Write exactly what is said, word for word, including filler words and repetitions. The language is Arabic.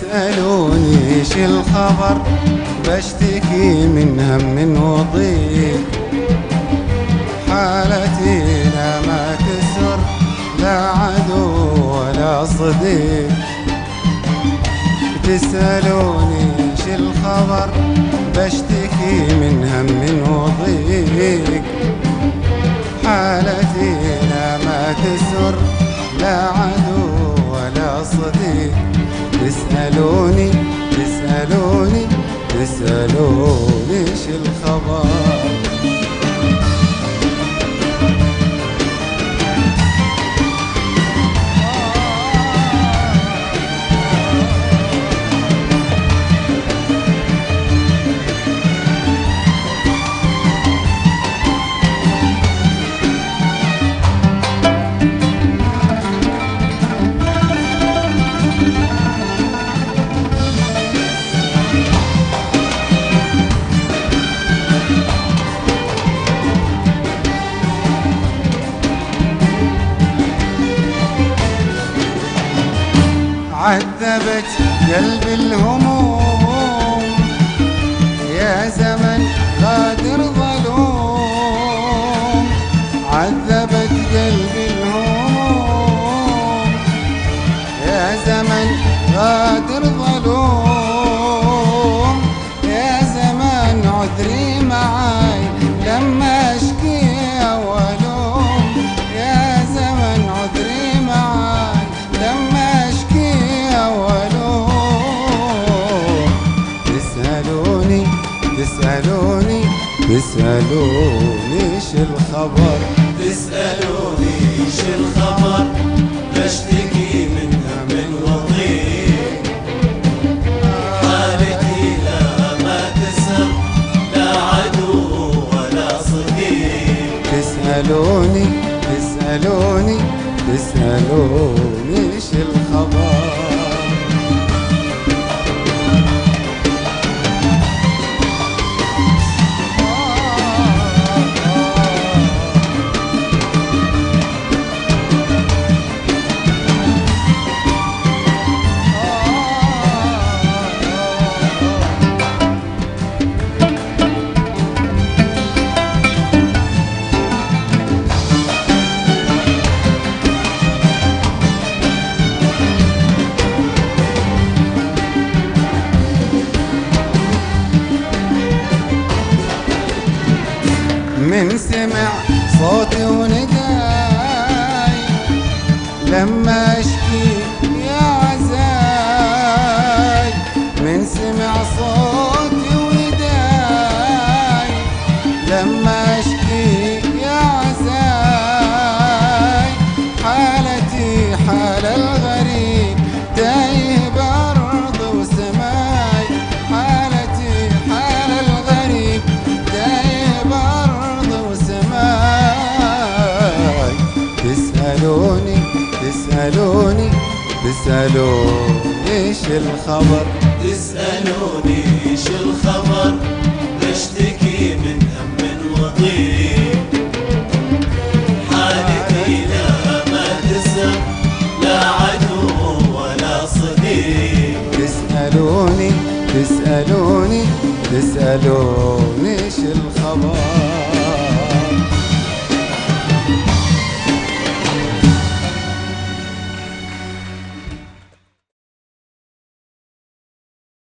تسألوني ايش الخبر، بشتكي من هم وضيق، حالتي لا ما تسر، لا عدو ولا صديق. تسألوني ايش الخبر، بشتكي من هم وضيق، حالتي لا ما تسر، لا عدو ولا صديق. تسألوني تسألوني تسألوني ايش الخبر. عذبت قلبي الهموم، يا زمن غادر ظلوم. عذبت قلبي الهموم، يا زمن غادر ظلوم. يا زمن عذري معاي لما اشكي والوم. يا زمن عذري معاي لما اشكي والوم. تسألوني تسألوني تسألوني ايش الخبر. تسألوني ايش الخبر، بشتكي من هم وضيق، حالتي لا ما تسر، لا عدو ولا صديق. تسألوني تسألوني تسألوني ايش الخبر. من سمع صوتي ونداي لما اشكي يا عزاي. من سمع صوتي ونداي لما اشكي يا عزاي. حالتي حال الغريب تايه بأرض وسماي. حالتي حال الغريب تايه بأرض وسماي. تسألوني تسألوني تسألوني ايش الخبر. تسألوني ايش الخبر، بشتكي من هم وضيق، حالتي لا ما تسر، لا عدو ولا صديق. تسألوني تسألوني تسألوني ايش الخبر.